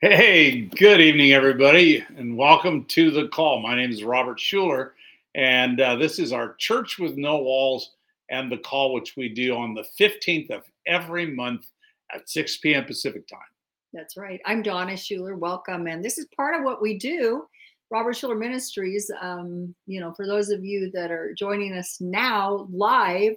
Hey, good evening, everybody, and welcome to the call. My name is Robert Schuler, and this is our Church with No Walls and the call, which we do on the 15th of every month at 6 p.m. Pacific time. That's right. I'm Donna Schuler. Welcome. And this is part of what we do, Robert Schuler Ministries. For those of you that are joining us now live,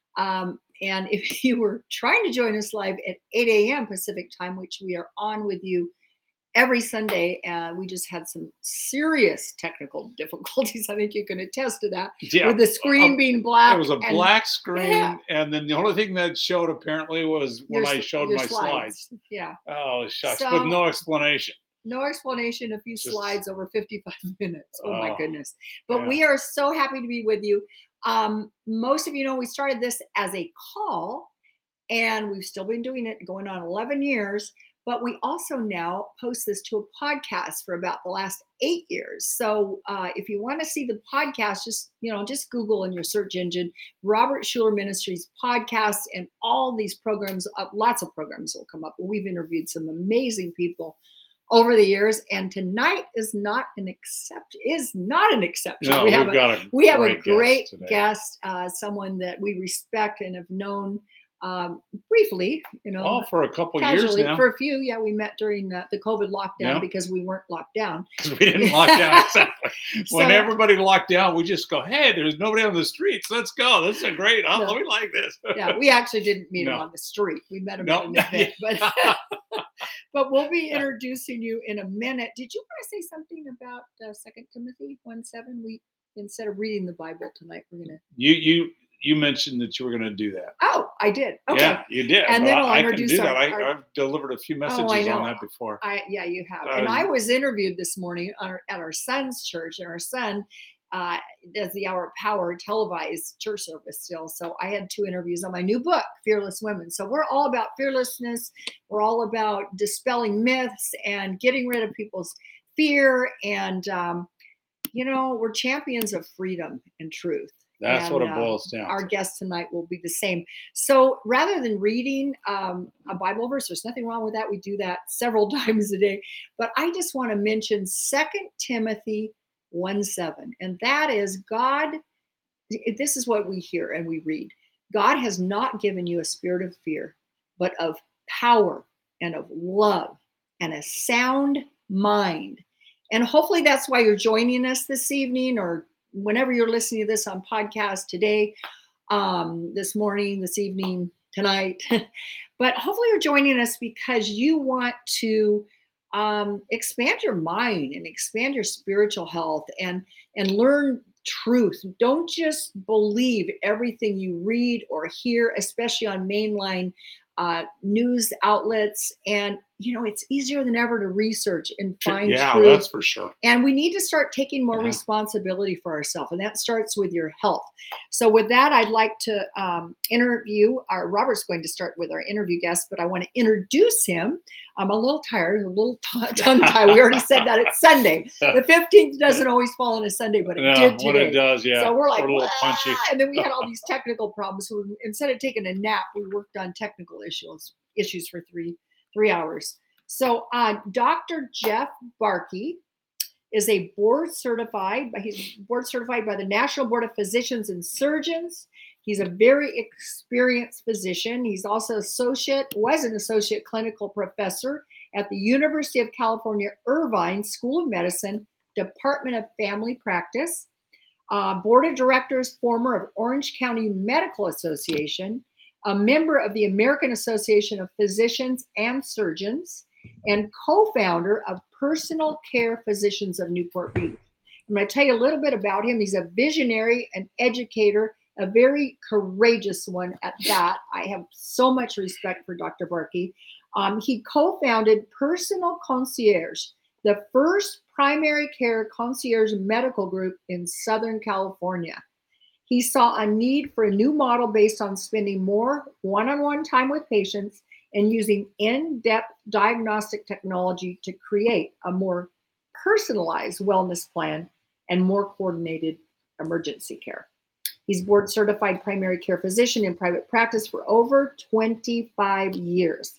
and if you were trying to join us live at 8 a.m. Pacific time, which we are on with you every Sunday, we just had some serious technical difficulties. I think you can attest to that. Yeah, With the screen being black. it was a black screen, yeah, and then the only thing that showed apparently was when I showed your my slides. Yeah. Oh, shucks, So, with no explanation. No explanation, a few Just- slides over 55 minutes. Oh my goodness. But yeah. we are so happy to be with you. Most of you know we started this as a call, and we've still been doing it going on 11 years. But we also now post this to a podcast for about the last 8 years. So if you want to see the podcast, just Google in your search engine Robert Schuler Ministries podcast, and all these programs. Lots of programs will come up. We've interviewed some amazing people over the years, and tonight is not an exception. No, we have a great guest, guest, someone that we respect and have known briefly, for a couple casually, years now. for a few. Yeah, we met during the COVID lockdown because we weren't locked down. Because we didn't lock down. Exactly. When So- everybody locked down, we just go, hey, there's nobody on the streets. Let's go. This is a great. No. We like this. Yeah, we actually didn't meet him No. on the street. We met him No. at an event, but but we'll be introducing you in a minute. Did you want to say something about 2 Timothy 1:7? We, instead of reading the Bible tonight, we're gonna. You mentioned that you were going to do that. Oh, I did. Okay. Yeah, you did. And then we'll I can introduce do that. our- I've delivered a few messages know. on that before. Yeah, you have. And I was interviewed this morning at our son's church, and our son does the Hour of Power televised church service still. So I had 2 interviews on my new book, Fearless Women. So we're all about fearlessness. We're all about dispelling myths and getting rid of people's fear. And, we're champions of freedom and truth. That's what it boils down Our to. guest tonight will be the same. So rather than reading a Bible verse, there's nothing wrong with that. We do that several times a day. But I just want to mention 2 Timothy 1:7. And that is God. This is what we hear and we read. God has not given you a spirit of fear, but of power and of love and a sound mind. And hopefully that's why you're joining us this evening, or whenever you're listening to this on podcast today, this morning, this evening, tonight. But hopefully you're joining us because you want to expand your mind and expand your spiritual health and learn truth. Don't just believe everything you read or hear, especially on mainline news outlets. And it's easier than ever to research and find truth. Yeah, that's for sure. And we need to start taking more responsibility for ourselves, and that starts with your health. So with that, I'd like to interview Robert's going to start with our interview guest, but I want to introduce him. I'm a little tired, a little tongue-tied. We already said that it's Sunday. The 15th doesn't always fall on a Sunday, but it did today. When it does, yeah. So we're like, a little punchy. and then we had all these technical problems. So instead of taking a nap, we worked on technical issues for three hours. So Dr. Jeff Barke is he's board certified by the National Board of Physicians and Surgeons. He's a very experienced physician. He's also was an associate clinical professor at the University of California, Irvine School of Medicine, Department of Family Practice, board of directors, former of Orange County Medical Association, a member of the American Association of Physicians and Surgeons, and co-founder of Personal Care Physicians of Newport Beach. I'm going to tell you a little bit about him. He's a visionary, an educator, a very courageous one at that. I have so much respect for Dr. Barke. He co-founded Personal Concierge, the first primary care concierge medical group in Southern California. He saw a need for a new model based on spending more one-on-one time with patients and using in-depth diagnostic technology to create a more personalized wellness plan and more coordinated emergency care. He's board certified primary care physician in private practice for over 25 years.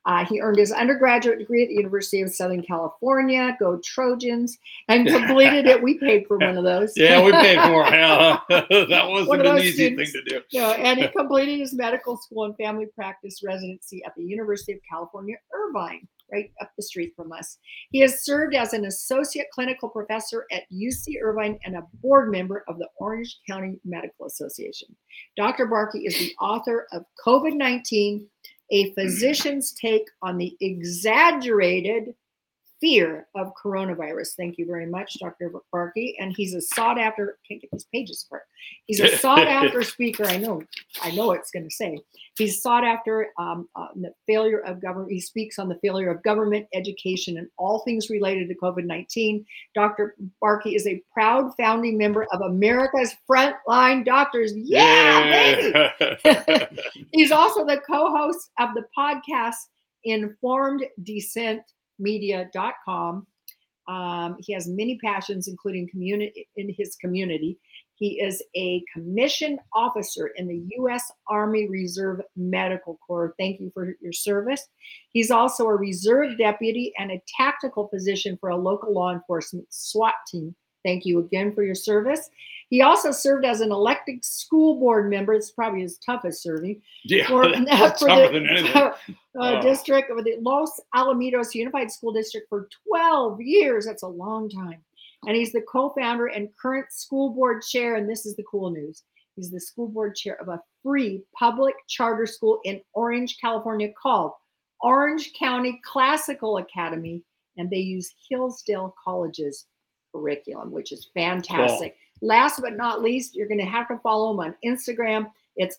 He earned his undergraduate degree at the University of Southern California. Go Trojans! And completed it. We paid for one of those. Yeah, we paid for it. That wasn't an easy students. thing to do. No, and he completed his medical school and family practice residency at the University of California, Irvine, right up the street from us. He has served as an associate clinical professor at UC Irvine and a board member of the Orange County Medical Association. Dr. Barkey is the author of COVID-19, A Physician's Take on the Exaggerated Fear of Coronavirus. Thank you very much, Dr. Barkey. And he's a sought after, can't get these pages apart. He's a sought after speaker. I know it's going to say. He's sought after the failure of government. He speaks on the failure of government, education, and all things related to COVID-19. Dr. Barkey is a proud founding member of America's Frontline Doctors. Yeah, baby! He's also the co-host of the podcast Informed Dissent media.com. He has many passions, including community in his community. He is a commissioned officer in the U.S. Army Reserve Medical Corps. Thank you for your service. He's also a reserve deputy and a tactical physician for a local law enforcement SWAT team. Thank you again for your service. He also served as an elected school board member. It's probably his toughest serving. Yeah, for tougher than anything. District of the Los Alamitos Unified School District for 12 years. That's a long time. And he's the co-founder and current school board chair. And this is the cool news. He's the school board chair of a free public charter school in Orange, California called Orange County Classical Academy. And they use Hillsdale College's curriculum, which is fantastic. Cool. Last but not least, you're going to have to follow him on Instagram. It's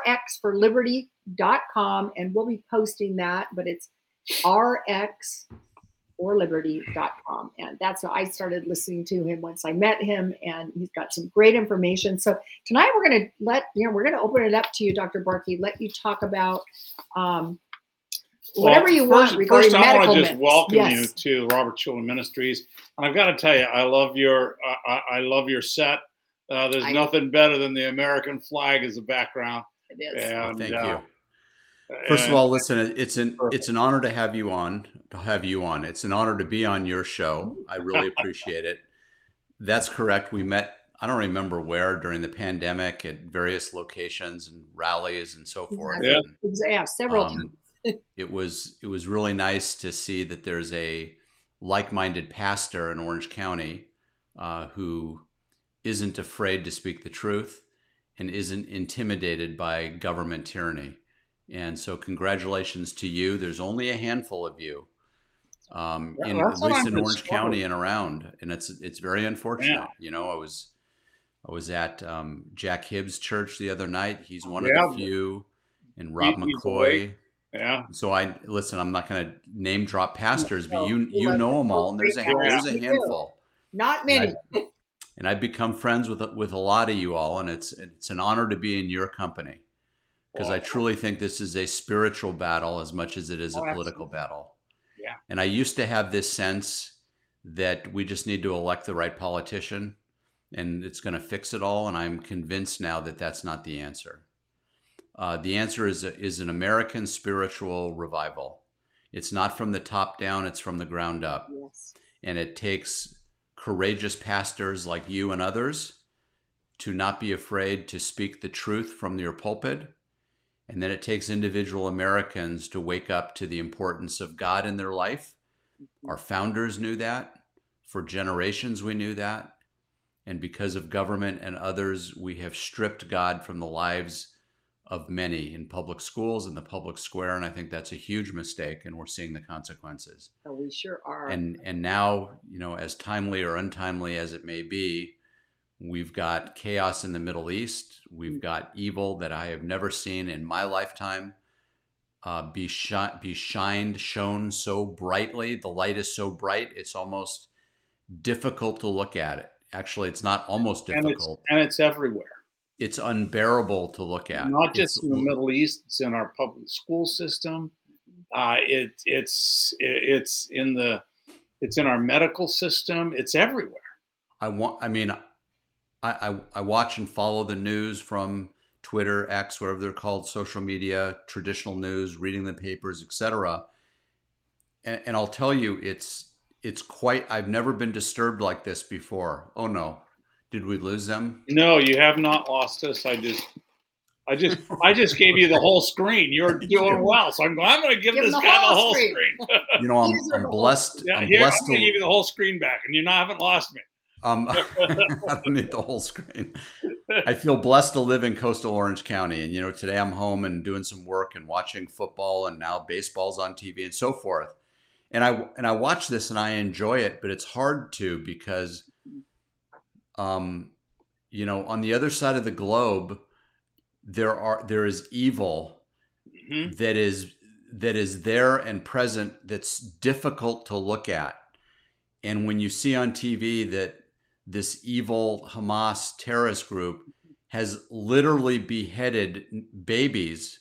rxforliberty.com, and we'll be posting that, but it's rxforliberty.com. And that's how I started listening to him once I met him, and he's got some great information. So tonight we're going to open it up to you, Dr. Barkey, let you talk about whatever you want regarding medical. First, I want to just welcome you to Robert Schuller Ministries. And I've got to tell you, I love your set. There's nothing better than the American flag as a background. It is. And, thank you. First of all, listen, it's an honor to have you on. It's an honor to be on your show. I really appreciate it. That's correct. We met, I don't remember where, during the pandemic at various locations and rallies and so forth. Yeah, several times. It was really nice to see that there's a like-minded pastor in Orange County who isn't afraid to speak the truth and isn't intimidated by government tyranny. And so congratulations to you. There's only a handful of you, at least in Orange County and around. And it's very unfortunate. Yeah. You know, I was at Jack Hibbs' church the other night. He's one of the few, and Rob McCoy. Yeah. So I'm not going to name drop pastors, but you know them all, and there's a handful. Not many. And I've become friends with a lot of you all, and it's an honor to be in your company, because I truly think this is a spiritual battle as much as it is a political battle. Yeah. And I used to have this sense that we just need to elect the right politician, and it's going to fix it all. And I'm convinced now that that's not the answer. The answer is an American spiritual revival. It's not from the top down, it's from the ground up. Yes. And it takes courageous pastors like you and others to not be afraid to speak the truth from your pulpit. And then it takes individual Americans to wake up to the importance of God in their life. Our founders knew that. For generations, we knew that. And because of government and others, we have stripped God from the lives of many in public schools, in the public square. And I think that's a huge mistake. And we're seeing the consequences. Oh, we sure are. And now, you know, as timely or untimely as it may be, we've got chaos in the Middle East. We've got evil that I have never seen in my lifetime shone so brightly. The light is so bright, it's almost difficult to look at it. Actually, it's not almost difficult. And it's everywhere. It's unbearable to look at. Not just in the Middle East, it's in our public school system. It's in our medical system. It's everywhere. I watch and follow the news from Twitter, X, whatever they're called, social media, traditional news, reading the papers, etc. and I'll tell you, it's quite. I've never been disturbed like this before. Oh no, did we lose them? No, you have not lost us. I just gave you the whole screen. You're Did doing you? well, so I'm going to give Give him this the guy the whole whole screen. screen. You know, These are I'm the whole- blessed. Yeah, I'm here, blessed I'm going to to. give you the whole screen back, and you haven't lost me. I don't need the whole screen. I feel blessed to live in coastal Orange County, and today I'm home and doing some work and watching football, and now baseball's on TV and so forth. And I watch this and I enjoy it, but it's hard to because, on the other side of the globe, there is evil hmm that is there and present that's difficult to look at. And when you see on TV that this evil Hamas terrorist group has literally beheaded babies,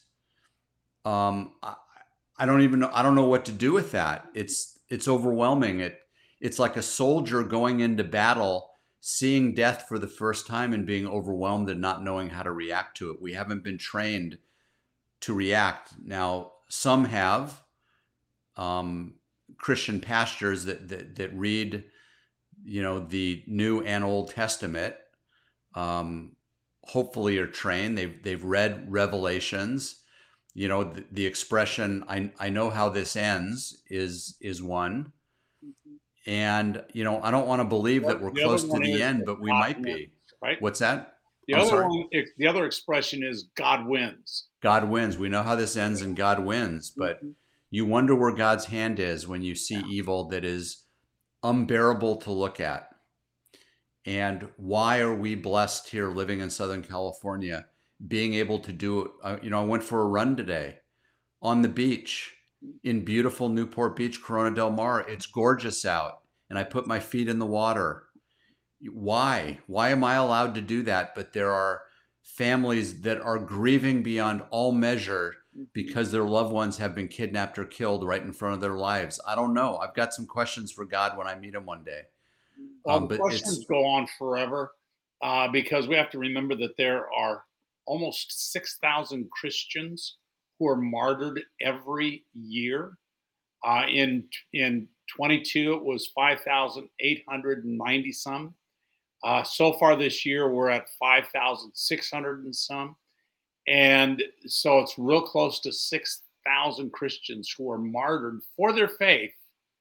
I don't even know. I don't know what to do with that. It's overwhelming. It's like a soldier going into battle, seeing death for the first time and being overwhelmed and not knowing how to react to it. We haven't been trained to react. Now, some have Christian pastors that read, the New and Old Testament. Hopefully, are trained. They've read Revelations. The expression "I know how this ends" is one. And I don't want to believe that we're The other close to one the is end, but we God might wins, be. right? What's that? The I'm other sorry. one, the other expression is God wins. God wins. We know how this ends, and God wins. But Mhm. you wonder where God's hand is when you see evil that is unbearable to look at. And why are we blessed here living in Southern California, being able to do it? I went for a run today on the beach in beautiful Newport Beach, Corona del Mar. It's gorgeous out. And I put my feet in the water. Why? Why am I allowed to do that? But there are families that are grieving beyond all measure because their loved ones have been kidnapped or killed right in front of their lives. I don't know. I've got some questions for God when I meet him one day. Well, the But questions go on forever because we have to remember that there are almost 6,000 Christians who are martyred every year. In 22, it was 5,890 some. So far this year, we're at 5,600 and some. And so it's real close to 6,000 Christians who are martyred for their faith,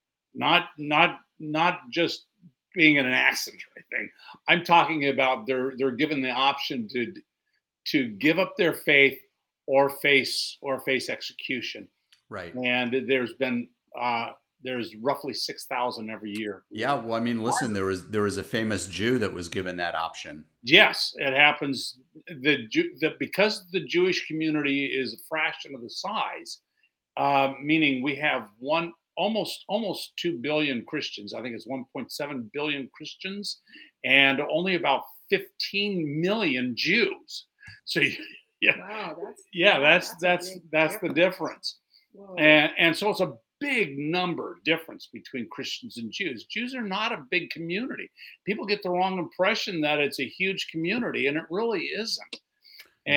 not just being in an accident or anything. I'm talking about they're given the option to give up their faith or face execution. right. And there's roughly 6,000 every year. Yeah, well, I mean, listen, there was a famous Jew that was given that option. Yes, it happens. Because the Jewish community is a fraction of the size, meaning we have almost 2 billion Christians. I think it's 1.7 billion Christians, and only about 15 million Jews. So yeah, Wow, yeah, a big that's the difference. Whoa. And so it's a big number difference between Christians and Jews. Jews are not a big community. People get the wrong impression that it's a huge community, and it really isn't. No.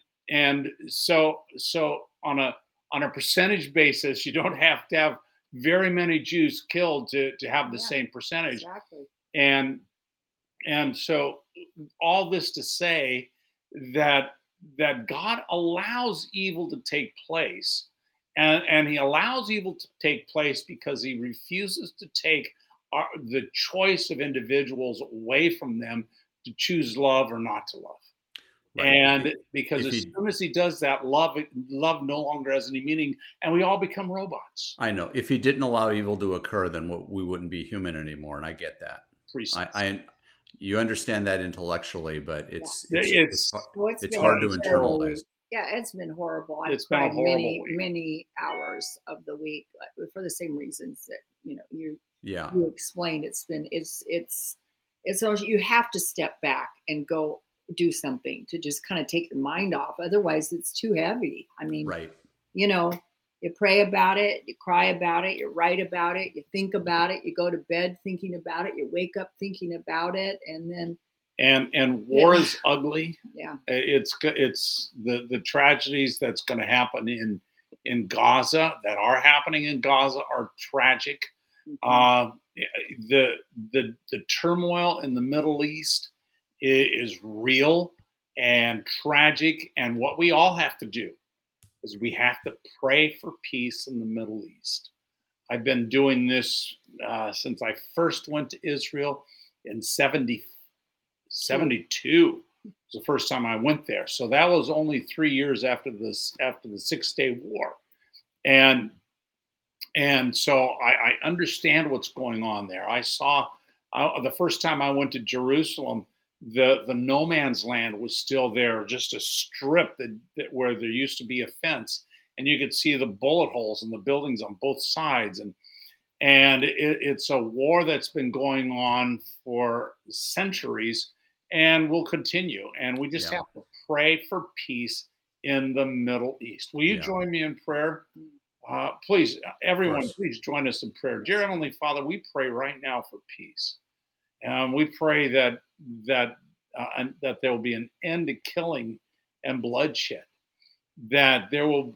And so on a percentage basis, you don't have to have very many Jews killed to have the Yeah, same percentage. exactly. And so all this to say that God allows evil to take place, and He allows evil to take place because He refuses to take the choice of individuals away from them to choose love or not to love. Right. And because if as he, soon as He does that, love no longer has any meaning, and we all become robots. I know, if he didn't allow evil to occur, then we wouldn't be human anymore, and I get that. I you understand that intellectually, but it's Well, it's hard to internalize. Yeah, it's been horrible. I've It's been a cried horrible week. many hours of the week for the same reasons that Yeah, you explained. It's almost, you have to step back and go do something to just kind of take your mind off. Otherwise, it's too heavy. I mean, right. you pray about it, you cry about it, you write about it, you think about it, you go to bed thinking about it, you wake up thinking about it, and then And war is ugly. yeah, It's the tragedies that's going to happen in Gaza that are happening in Gaza are tragic. The turmoil in the Middle East is real and tragic, and what we all have to do is we have to pray for peace in the Middle East. I've been doing this since I first went to Israel in 72. It was the first time I went there. So that was only 3 years after the 6-Day War. And so I understand what's going on there. I saw the first time I went to Jerusalem, the no man's land was still there, just a strip that where there used to be a fence, and you could see the bullet holes in the buildings on both sides. And it's a war that's been going on for centuries and will continue. And we just have to pray for peace in the Middle East. Will you join me in prayer? Please, everyone, please join us in prayer. Dear Heavenly Father, we pray right now for peace. We pray that there will be an end to killing and bloodshed. That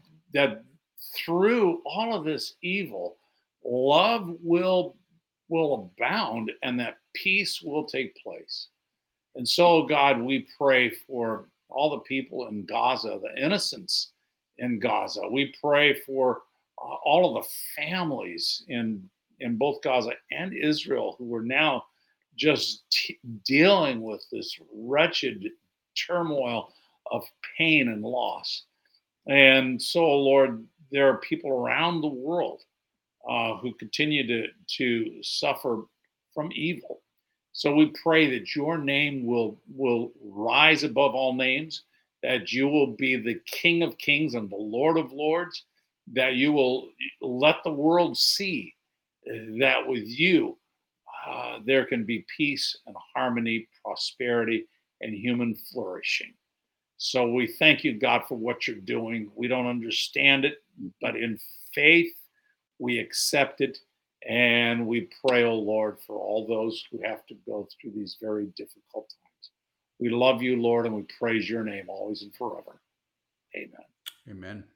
through all of this evil, love will abound, and that peace will take place. And so, God, we pray for all the people in Gaza, the innocents in Gaza. We pray for all of the families in both Gaza and Israel who are now just dealing with this wretched turmoil of pain and loss. And so, Lord, there are people around the world who continue to suffer from evil. So we pray that your name will rise above all names, that you will be the King of Kings and the Lord of Lords, that you will let the world see that with you there can be peace and harmony, prosperity, and human flourishing. So we thank you, God, for what you're doing. We don't understand it, but in faith, we accept it. And we pray, oh Lord, for all those who have to go through these very difficult times. We love you, Lord, and we praise your name always and forever. Amen. Amen.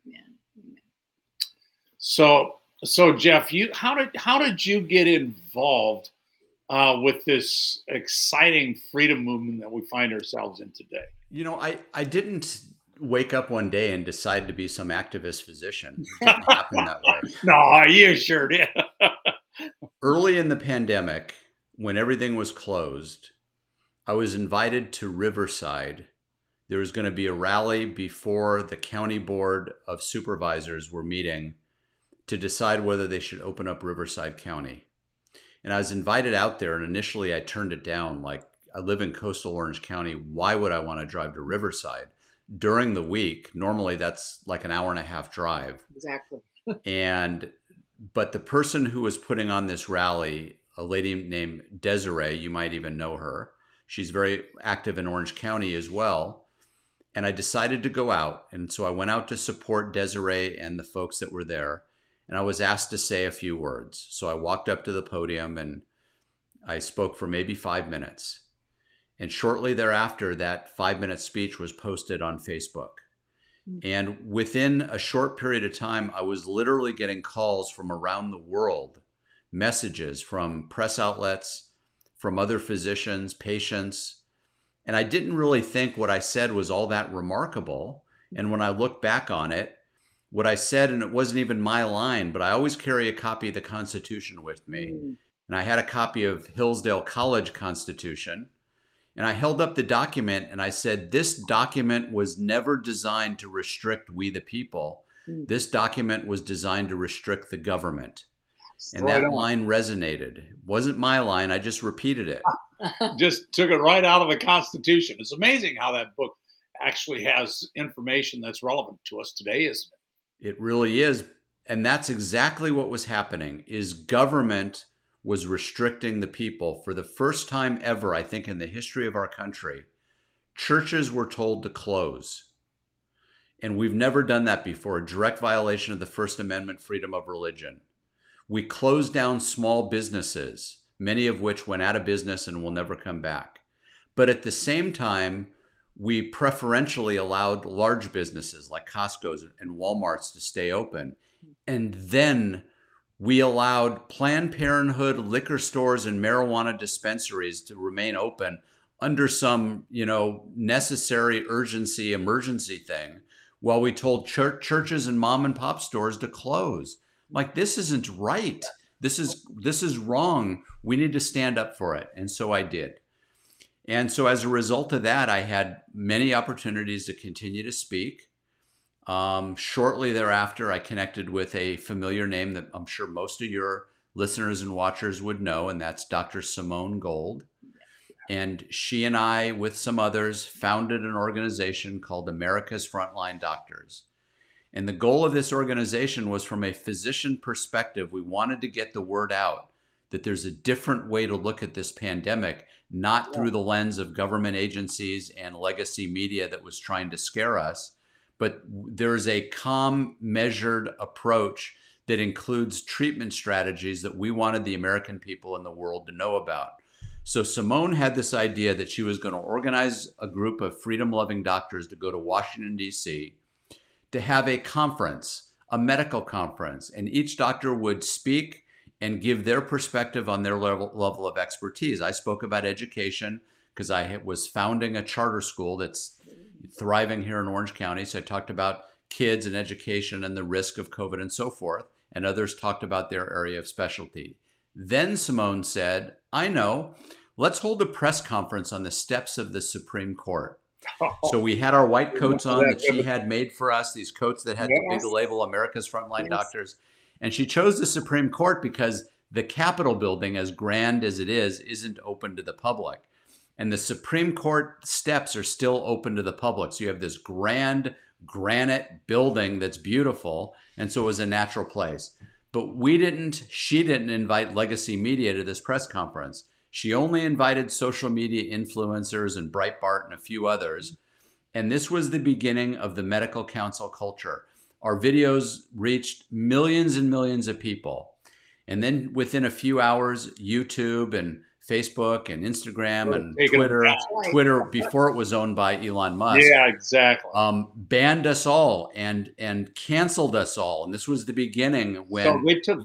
So Jeff, how did you get involved with this exciting freedom movement that we find ourselves in today? You know, I didn't wake up one day and decide to be some activist physician. It didn't happen that way. No, you sure did. Early in the pandemic, when everything was closed, I was invited to Riverside. There was going to be a rally before the county board of supervisors were meeting to decide whether they should open up Riverside County. And I was invited out there, and initially I turned it down. Like, I live in coastal Orange County. Why would I want to drive to Riverside? During the week, normally that's like an hour and a half drive. Exactly. But the person who was putting on this rally, a lady named Desiree, you might even know her. She's very active in Orange County as well. And I decided to go out. And so I went out to support Desiree and the folks that were there. And I was asked to say a few words. So I walked up to the podium and I spoke for maybe 5 minutes. And shortly thereafter, that 5-minute speech was posted on Facebook. And within a short period of time, I was literally getting calls from around the world, messages from press outlets, from other physicians, patients. And I didn't really think what I said was all that remarkable. And when I look back on it, what I said, and it wasn't even my line, but I always carry a copy of the Constitution with me. And I had a copy of Hillsdale College Constitution. And I held up the document and I said, this document was never designed to restrict we the people. This document was designed to restrict the government. And that line resonated. It wasn't my line. I just repeated it. Just took it right out of the Constitution. It's amazing how that book actually has information that's relevant to us today, isn't it? It really is. And that's exactly what was happening, is government was restricting the people. For the first time ever, I think, in the history of our country, churches were told to close. And we've never done that before, a direct violation of the First Amendment, freedom of religion. We closed down small businesses, many of which went out of business and will never come back. But at the same time, we preferentially allowed large businesses like Costco's and Walmart's to stay open. And then we allowed Planned Parenthood, liquor stores, and marijuana dispensaries to remain open under some, necessary urgency, emergency thing, while we told churches and mom and pop stores to close. Like, this isn't right. This is wrong. We need to stand up for it. And so I did. And so as a result of that, I had many opportunities to continue to speak. Shortly thereafter, I connected with a familiar name that I'm sure most of your listeners and watchers would know, and that's Dr. Simone Gold. And she and I, with some others, founded an organization called America's Frontline Doctors. And the goal of this organization was, from a physician perspective, we wanted to get the word out that there's a different way to look at this pandemic, not through the lens of government agencies and legacy media that was trying to scare us, but there's a calm, measured approach that includes treatment strategies that we wanted the American people in the world to know about. So Simone had this idea that she was going to organize a group of freedom-loving doctors to go to Washington, D.C., to have a conference, a medical conference, and each doctor would speak and give their perspective on their level of expertise. I spoke about education because I was founding a charter school that's thriving here in Orange County. So I talked about kids and education and the risk of COVID and so forth. And others talked about their area of specialty. Then Simone said, I know, let's hold a press conference on the steps of the Supreme Court. So we had our white coats on that she had made for us, these coats that had the big label, America's Frontline Doctors. And she chose the Supreme Court because the Capitol building, as grand as it is, isn't open to the public. And the Supreme Court steps are still open to the public. So you have this grand granite building that's beautiful. And so it was a natural place. But she didn't invite legacy media to this press conference. She only invited social media influencers and Breitbart and a few others. And this was the beginning of the medical council culture. Our videos reached millions and millions of people. And then within a few hours, YouTube and Facebook and Instagram and Twitter, before it was owned by Elon Musk. Yeah, exactly. Banned us all and canceled us all. And this was the beginning when... So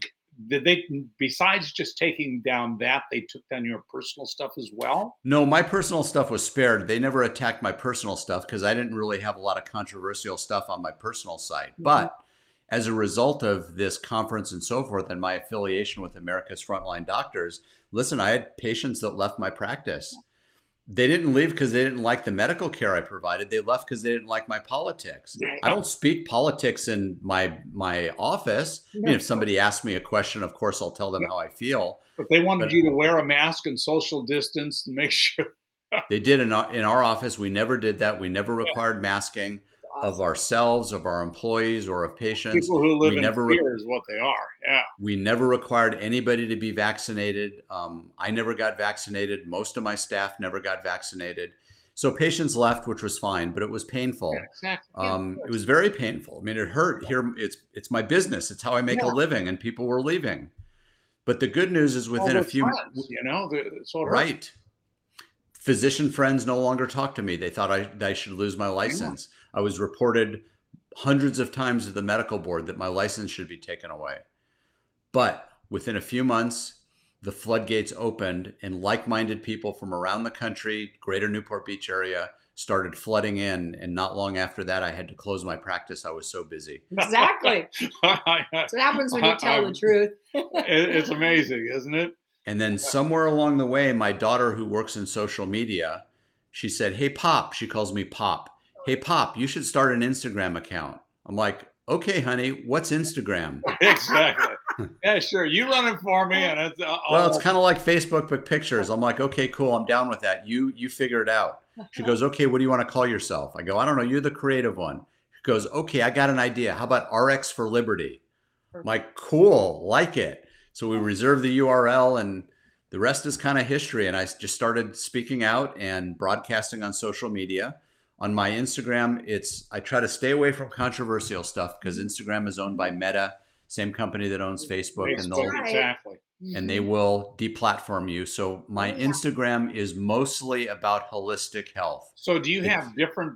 besides just taking down that, they took down your personal stuff as well? No, my personal stuff was spared. They never attacked my personal stuff because I didn't really have a lot of controversial stuff on my personal site. Mm-hmm. But as a result of this conference and so forth and my affiliation with America's Frontline Doctors, listen, I had patients that left my practice. They didn't leave because they didn't like the medical care I provided. They left because they didn't like my politics. I don't speak politics in my office. No. I mean, if somebody asks me a question, of course, I'll tell them how I feel. But they wanted you to wear a mask and social distance and make sure. They did in our office. We never did that. We never required masking of ourselves, of our employees, or of patients. People who live in fear is what they are. Yeah. We never required anybody to be vaccinated. I never got vaccinated. Most of my staff never got vaccinated. So patients left, which was fine, but it was painful. Yeah, exactly. It was very painful. I mean, it hurt. Here, it's my business. It's how I make a living, and people were leaving. But the good news is within a few, right. Physician friends no longer talk to me. They thought I should lose my license. I was reported hundreds of times to the medical board that my license should be taken away. But within a few months, the floodgates opened and like-minded people from around the country, greater Newport Beach area, started flooding in. And not long after that, I had to close my practice. I was so busy. Exactly. That's what happens when you tell the truth. It's amazing, isn't it? And then somewhere along the way, my daughter, who works in social media, she said, "Hey, Pop," she calls me Pop. "Hey, Pop, you should start an Instagram account." I'm like, "Okay, honey, what's Instagram?" Exactly. Yeah, sure. You run it for me. And it's kind of like Facebook, but pictures. I'm like, "Okay, cool. I'm down with that. You figure it out." She goes, "Okay, what do you want to call yourself?" I go, "I don't know. You're the creative one." She goes, "Okay, I got an idea. How about RX for Liberty?" I'm like, "Cool, like it." So we reserved the URL, and the rest is kind of history. And I just started speaking out and broadcasting on social media. On my Instagram, I try to stay away from controversial stuff because Instagram is owned by Meta, same company that owns Facebook. Exactly. and they will deplatform you. So my Oh, yeah. Instagram is mostly about holistic health. So do you It's- have different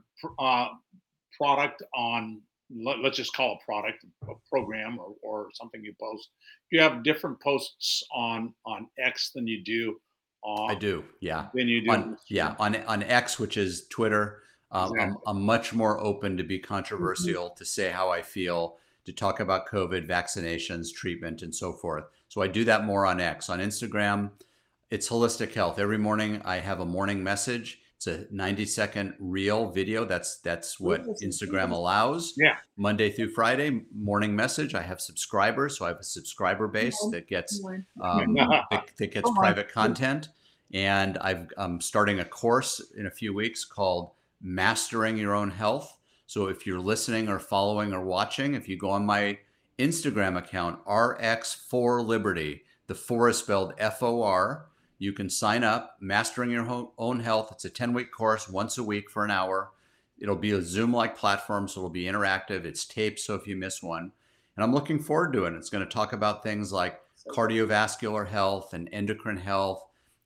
product on, let's just call it product, a program or something you post? Do you have different posts on X than you do I do, yeah. than you do On Instagram? on X, which is Twitter, Exactly. I'm much more open to be Mhm. controversial, to say how I feel, to talk about COVID, vaccinations, treatment, and so forth. So I do that more on X. On Instagram, it's holistic health. Every morning I have a morning message. It's a 90-second reel video. That's what Instagram allows. Yeah. Monday through Friday, morning message. I have subscribers, so I have a subscriber base Come that gets on. that gets Come on. private content. And I'm starting a course in a few weeks called Mastering Your Own Health. So if you're listening or following or watching, if you go on my Instagram account, RX4Liberty, the 4 is spelled FOR, you can sign up, Mastering Your Own Health. It's a 10-week course, once a week for an hour. It'll be a Zoom-like platform, so it'll be interactive. It's taped, so if you miss one. And I'm looking forward to it. It's going to talk about things like cardiovascular health and endocrine health,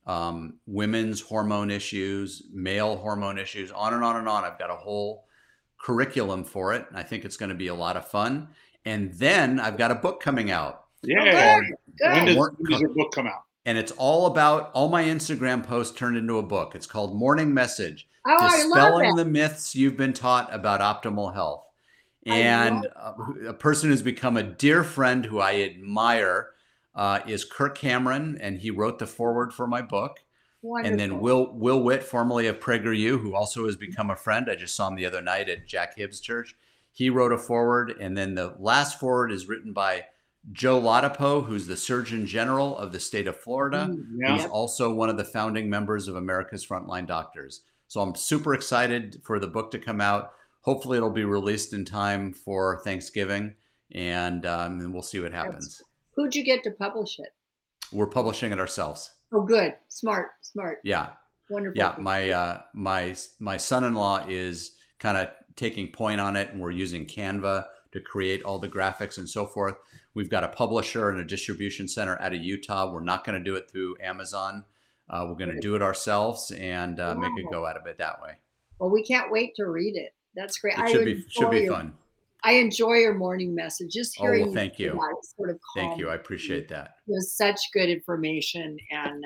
women's hormone issues, male hormone issues, on and on and on. I've got a whole curriculum for it, and I think it's going to be a lot of fun. And then I've got a book coming out. Yeah. When Good. does your book come out? And it's all about, all my Instagram posts turned into a book. It's called Morning Message, Oh, I love Dispelling that. the Myths You've Been Taught About Optimal Health. I And love a person who's become a dear friend who I admire is Kirk Cameron, and he wrote the foreword for my book. Wonderful. And then Will Witt, formerly of PragerU, who also has become a friend. I just saw him the other night at Jack Hibbs Church. He wrote a foreword. And then the last foreword is written by Joe Ladapo, who's the Surgeon General of the state of Florida, Yeah. who's also one of the founding members of America's Frontline Doctors. So I'm super excited for the book to come out. Hopefully it'll be released in time for Thanksgiving, and we'll see what happens. Who'd you get to publish it? We're publishing it ourselves. Oh, good. Smart. Yeah. Wonderful. Yeah, my son-in-law is kind of taking point on it, and we're using Canva to create all the graphics and so forth. We've got a publisher and a distribution center out of Utah. We're not going to do it through Amazon. We're going to do it ourselves and make a go out of it that way. Well, we can't wait to read it. That's great. It should be fun. I enjoy your morning message. Just hearing well, thank you. Sort of calm. Thank you. I appreciate that. It was such good information, and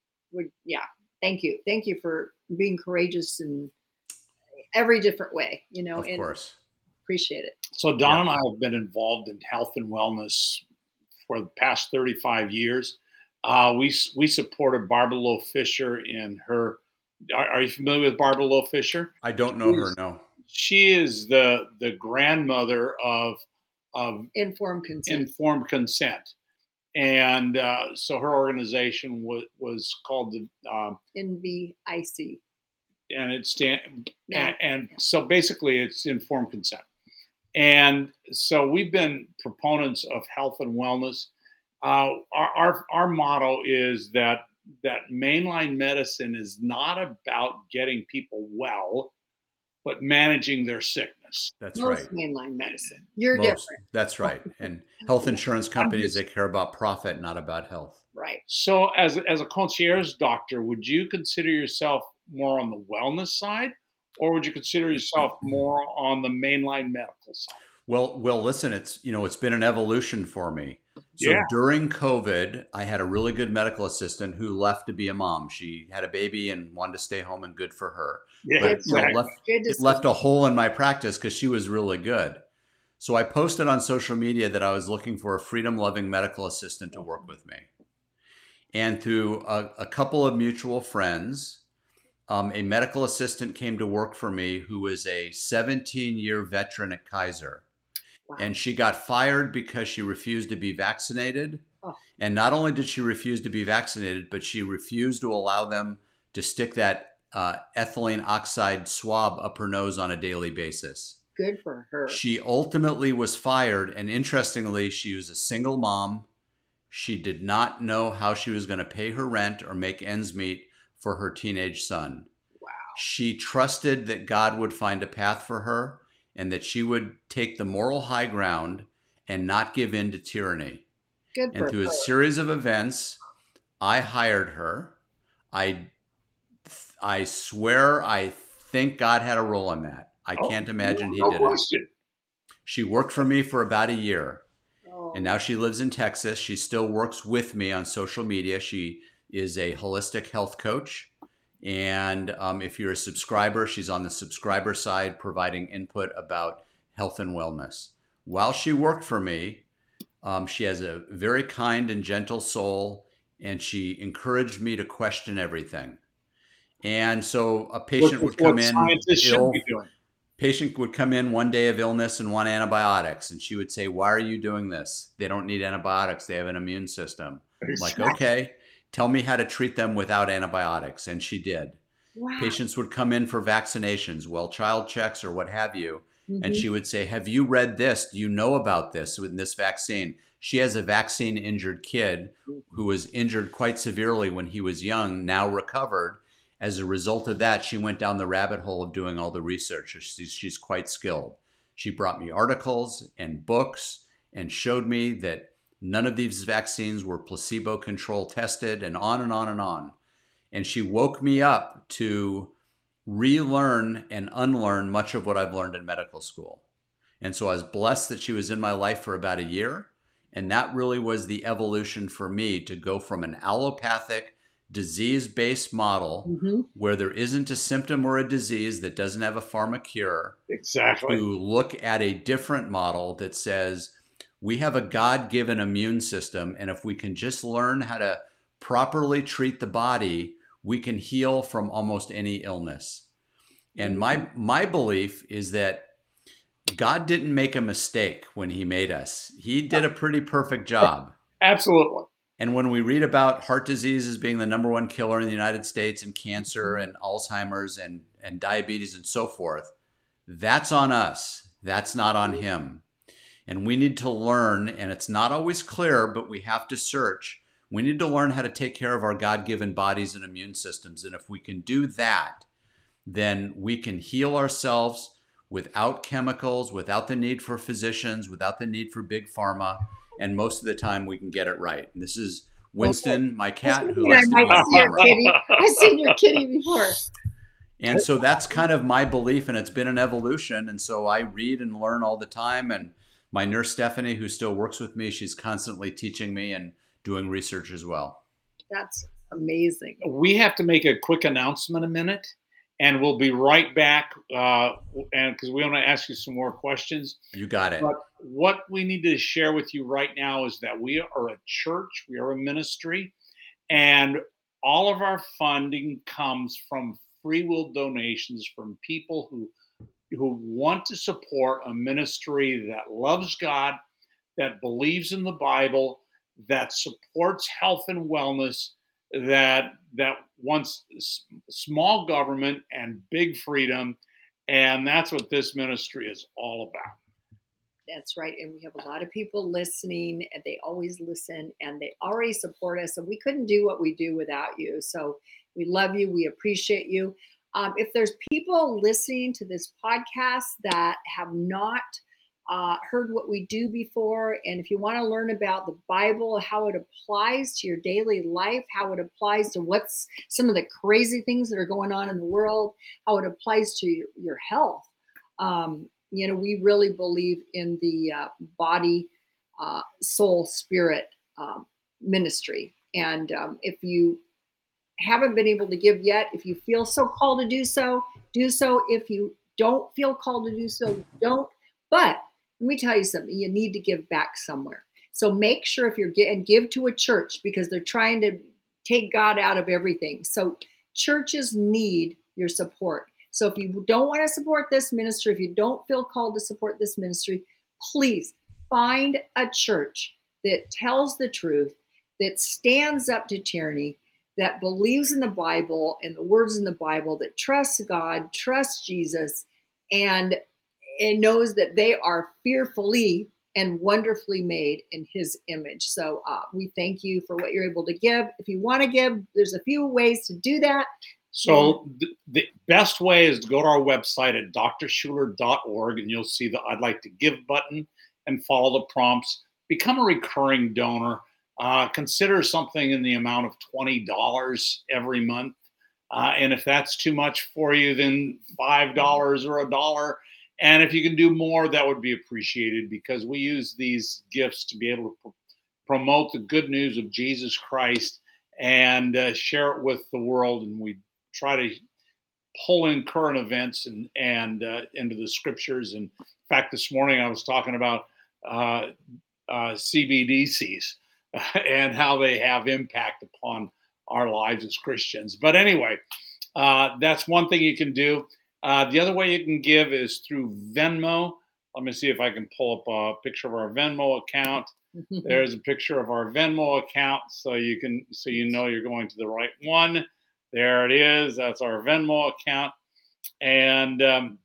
thank you. Thank you for being courageous in every different way. Of course. Appreciate it. So Don and I have been involved in health and wellness for the past 35 years. We supported Barbara Loe Fisher in her. Are you familiar with Barbara Loe Fisher? I don't know her. No. She is the grandmother of Informed consent, and so her organization was called the NVIC, and so basically it's informed consent. And so we've been proponents of health and wellness. Our motto is that mainline medicine is not about getting people well, but managing their sickness. That's Most right. mainline medicine. You're different. That's right. And health insurance companies, they care about profit, not about health. Right. So as a concierge doctor, would you consider yourself more on the wellness side, or would you consider yourself more on the mainline medical side? Well, listen, it's been an evolution for me. So during COVID, I had a really good medical assistant who left to be a mom. She had a baby and wanted to stay home, and good for her. Yeah, But it left a hole in my practice because she was really good. So I posted on social media that I was looking for a freedom-loving medical assistant to work with me. And through a couple of mutual friends, a medical assistant came to work for me who was a 17-year veteran at Kaiser. Wow. And she got fired because she refused to be vaccinated. Oh. And not only did she refuse to be vaccinated, but she refused to allow them to stick that ethylene oxide swab up her nose on a daily basis. Good for her. She ultimately was fired. And interestingly, she was a single mom. She did not know how she was going to pay her rent or make ends meet for her teenage son. Wow. She trusted that God would find a path for her and that she would take the moral high ground and not give in to tyranny. Good And for through her. a series of events, I hired her. I swear I think God had a role in that. I can't imagine he no didn't. question. She worked for me for about a year. Oh, And now she lives in Texas. She still works with me on social media. She is a holistic health coach. And if you're a subscriber, she's on the subscriber side providing input about health and wellness. While she worked for me, she has a very kind and gentle soul, and she encouraged me to question everything. And so a patient would come in scientists should ill. be doing. Patient would come in one day of illness and want antibiotics, and she would say, "Why are you doing this? They don't need antibiotics. They have an immune system." I'm like, okay, tell me how to treat them without antibiotics. And she did. wow. Patients would come in for vaccinations, well, child checks or what have you. And Mhm. she would say, "Have you read this? Do you know about this with this vaccine?" She has a vaccine injured kid who was injured quite severely when he was young, now recovered. As a result of that, she went down the rabbit hole of doing all the research. She's quite skilled. She brought me articles and books and showed me that none of these vaccines were placebo control tested, and on and on and on. And she woke me up to relearn and unlearn much of what I've learned in medical school. And so I was blessed that she was in my life for about a year. And that really was the evolution for me to go from an allopathic disease-based model Mhm. where there isn't a symptom or a disease that doesn't have a pharma cure, Exactly. to look at a different model that says we have a God-given immune system, and if we can just learn how to properly treat the body, we can heal from almost any illness. And my belief is that God didn't make a mistake when he made us. He did a pretty perfect job. Absolutely. And when we read about heart disease as being the #1 killer in the United States, and cancer and Alzheimer's and diabetes and so forth, that's on us. That's not on him. And we need to learn, and it's not always clear, but we have to search. We need to learn how to take care of our God-given bodies and immune systems. And if we can do that, then we can heal ourselves without chemicals, without the need for physicians, without the need for big pharma. And most of the time we can get it right. And this is Winston, my cat, who likes to be on camera. I've seen your kitty before. And so that's kind of my belief, and it's been an evolution. And so I read and learn all the time. And my nurse, Stephanie, who still works with me, she's constantly teaching me and doing research as well. That's amazing. We have to make a quick announcement a minute, and we'll be right back. And because we want to ask you some more questions. You got it. But what we need to share with you right now is that we are a church, we are a ministry, and all of our funding comes from free will donations from people who want to support a ministry that loves God, that believes in the Bible, that supports health and wellness, that wants small government and big freedom. And that's what this ministry is all about. That's right. And we have a lot of people listening, and they always listen, and they already support us. And we couldn't do what we do without you. So we love you. We appreciate you. If there's people listening to this podcast that have not heard what we do before, and if you want to learn about the Bible, how it applies to your daily life, how it applies to what's some of the crazy things that are going on in the world, how it applies to your health, we really believe in the body, soul, spirit ministry. And if you haven't been able to give yet, if you feel so called to do so, do so. If you don't feel called to do so, don't. But let me tell you something, you need to give back somewhere. So make sure if you're getting, give to a church, because they're trying to take God out of everything. So churches need your support. So if you don't want to support this ministry, if you don't feel called to support this ministry, please find a church that tells the truth, that stands up to tyranny, that believes in the Bible and the words in the Bible, that trusts God, trusts Jesus, and knows that they are fearfully and wonderfully made in his image. So we thank you for what you're able to give. If you want to give, there's a few ways to do that. So the best way is to go to our website at drschuler.org, and you'll see the I'd like to give button and follow the prompts. Become a recurring donor. consider something in the amount of $20 every month. And if that's too much for you, then $5 or $1. And if you can do more, that would be appreciated, because we use these gifts to be able to promote the good news of Jesus Christ and share it with the world. And we try to pull in current events and into the scriptures. And in fact, this morning I was talking about CBDCs and how they have impact upon our lives as Christians. But anyway, that's one thing you can do. The other way you can give is through Venmo. Let me see if I can pull up a picture of our Venmo account. There's a picture of our Venmo account, so you know you're going to the right one. There it is. That's our Venmo account. And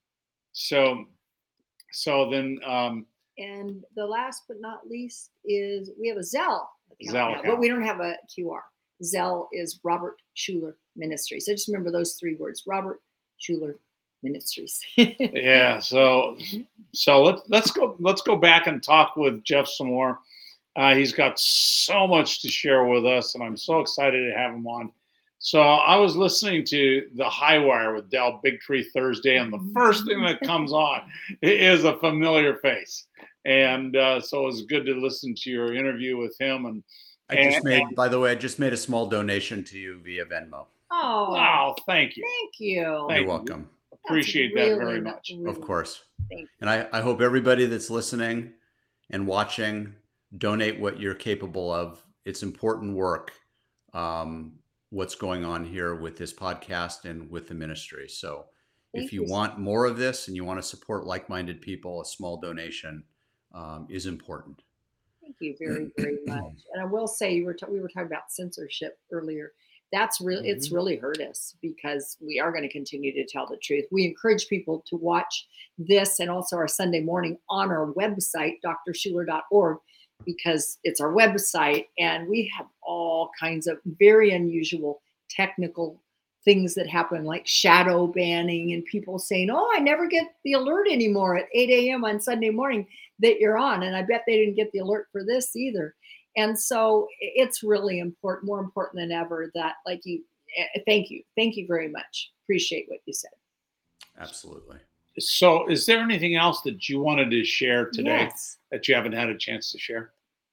so then and the last but not least is we have a Zelle Zelle account, but we don't have a QR. Zelle is Robert Schuller Ministries. So just remember those 3 words: Robert Schuller Ministries. Yeah. So let's go back and talk with Jeff some more. He's got so much to share with us, and I'm so excited to have him on. So I was listening to the High Wire with Del Bigtree Thursday, and the first thing that comes on is a familiar face. And so it was good to listen to your interview with him. And by the way, I just made a small donation to you via Venmo. Oh, wow. Thank you. Thank you. You're welcome. Appreciate that very much. Of course. And I hope everybody that's listening and watching, donate what you're capable of. It's important work. What's going on here with this podcast and with the ministry. So if you want more of this and you want to support like-minded people, a small donation is important. Thank you very, very much. And I will say, we were talking about censorship earlier. That's really, it's really hurt us, because we are going to continue to tell the truth. We encourage people to watch this and also our Sunday morning on our website, drschuller.org, because it's our website, and we have all kinds of very unusual technical things that happen, like shadow banning and people saying, oh, I never get the alert anymore at 8 a.m. on Sunday morning that you're on. And I bet they didn't get the alert for this either. And so it's really important, more important than ever, that thank you very much. Appreciate what you said. Absolutely. So is there anything else that you wanted to share today that you haven't had a chance to share?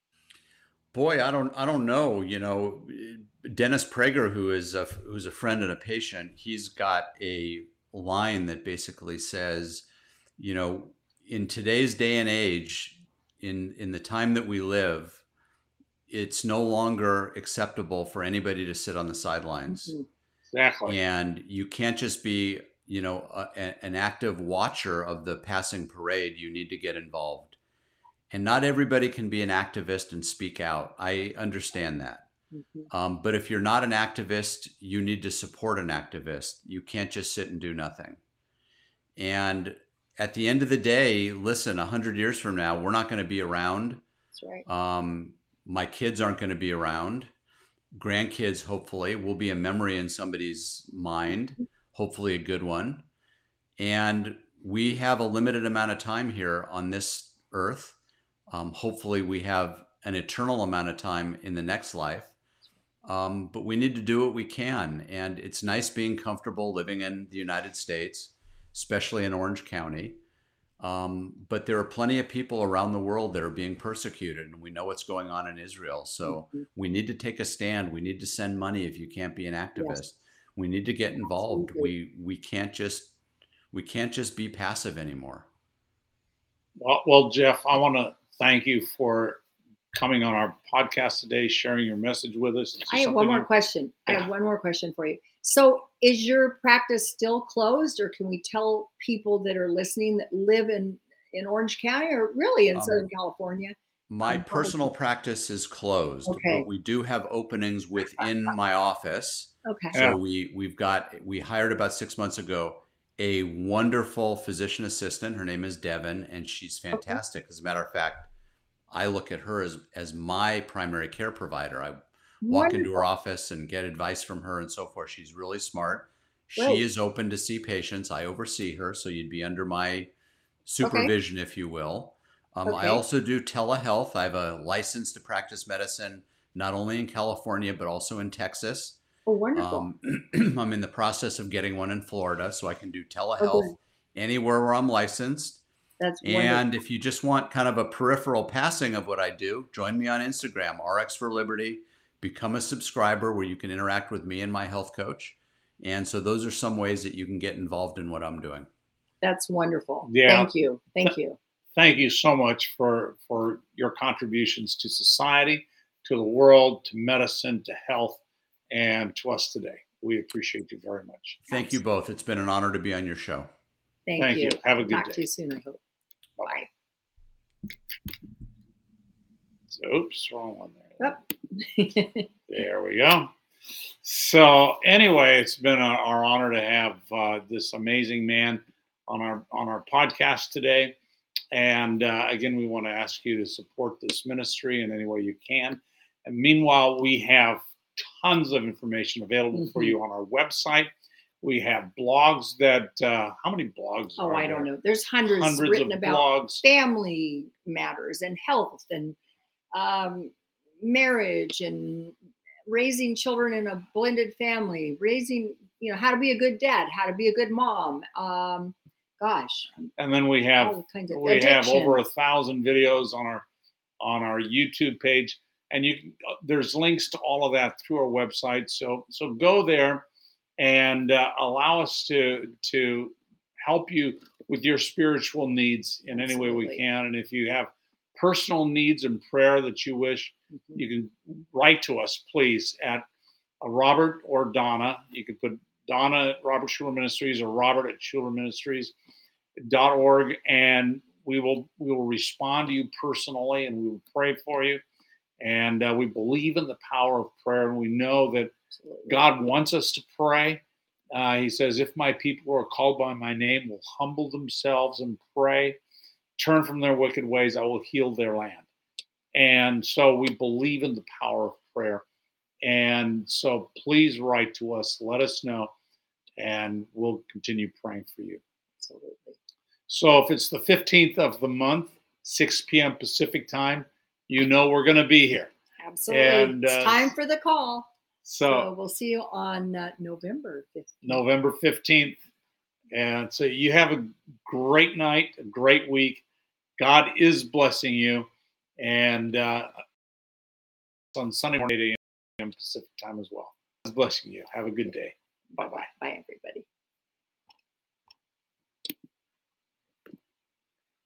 Boy, I don't know. You know, Dennis Prager, who's a friend and a patient, he's got a line that basically says, you know, in today's day and age, in the time that we live, it's no longer acceptable for anybody to sit on the sidelines. Exactly. And you can't just be, you know, an active watcher of the passing parade. You need to get involved. And not everybody can be an activist and speak out. I understand that. But if you're not an activist, you need to support an activist. You can't just sit and do nothing. And at the end of the day, listen, 100 years from now, we're not going to be around. That's right. My kids aren't going to be around. Grandkids, hopefully, will be a memory in somebody's mind, hopefully a good one. And we have a limited amount of time here on this earth. Hopefully we have an eternal amount of time in the next life. But we need to do what we can. And it's nice being comfortable living in the United States, especially in Orange County. But there are plenty of people around the world that are being persecuted, and we know what's going on in Israel. So we need to take a stand. We need to send money if you can't be an activist. We need to get involved. We can't just be passive anymore. Well, Jeff, I want to thank you for coming on our podcast today, sharing your message with us. I have one more question. I have one more question for you. So is your practice still closed, or can we tell people that are listening that live in Orange County or really in Southern California? My personal practice is closed, but we do have openings within my office. Okay. So we hired about 6 months ago a wonderful physician assistant. Her name is Devin, and she's fantastic. As a matter of fact, I look at her as my primary care provider. I walk into her office and get advice from her and so forth. She's really smart. She is open to see patients. I oversee her, so you'd be under my supervision, if you will. I also do telehealth. I have a license to practice medicine not only in California, but also in Texas. Oh, wonderful. I'm in the process of getting one in Florida, so I can do Oh, telehealth good. anywhere where I'm licensed. That's And wonderful. if you just want kind of a peripheral passing of what I do, join me on Instagram, RX for Liberty. Become a subscriber where you can interact with me and my health coach. And so those are some ways that you can get involved in what I'm doing. That's wonderful. Yeah. Thank you. Thank you. Thank you so much for your contributions to society, to the world, to medicine, to health, and to us today. We appreciate you very much. Thank you both. It's been an honor to be on your show. Thank you. Have a good Talk day. to you soon, I hope. Bye. Oops, wrong one there. Yep. There we go. So anyway, it's been our honor to have this amazing man on our podcast today. And again, we want to ask you to support this ministry in any way you can. And meanwhile, we have tons of information available for you on our website. We have blogs that, how many blogs? Oh, I don't know. There's hundreds written of about blogs. family matters and health and marriage and raising children in a blended family, raising, how to be a good dad, how to be a good mom. Gosh. And then we have addiction. over 1,000 videos on our YouTube page, and there's links to all of that through our website. So go there and allow us to help you with your spiritual needs in any way we can. And if you have personal needs and prayer that you wish, you can write to us, please, at Robert or Donna. You can put Donna at Robert Schuller Ministries or Robert at SchullerMinistries.org, and we will respond to you personally, and we will pray for you. And we believe in the power of prayer, and we know that God wants us to pray. He says, if my people who are called by my name will humble themselves and pray, turn from their wicked ways, I will heal their land. And so we believe in the power of prayer. And so please write to us, let us know, and we'll continue praying for you. Absolutely. So if it's the 15th of the month, 6 p.m. Pacific time, we're going to be here. Absolutely. And, it's time for the call. So we'll see you on November 15th. November 15th. And so you have a great night, a great week. God is blessing you. And on Sunday morning, 8 a.m. Pacific time as well. God's blessing you. Have a good day. Bye-bye. Bye, everybody.